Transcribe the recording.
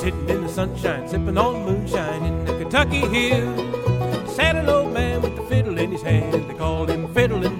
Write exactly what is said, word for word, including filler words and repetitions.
sitting in the sunshine, sipping on moonshine in the Kentucky hills. Sat an old man with the fiddle in his hand. They called him Fiddlin'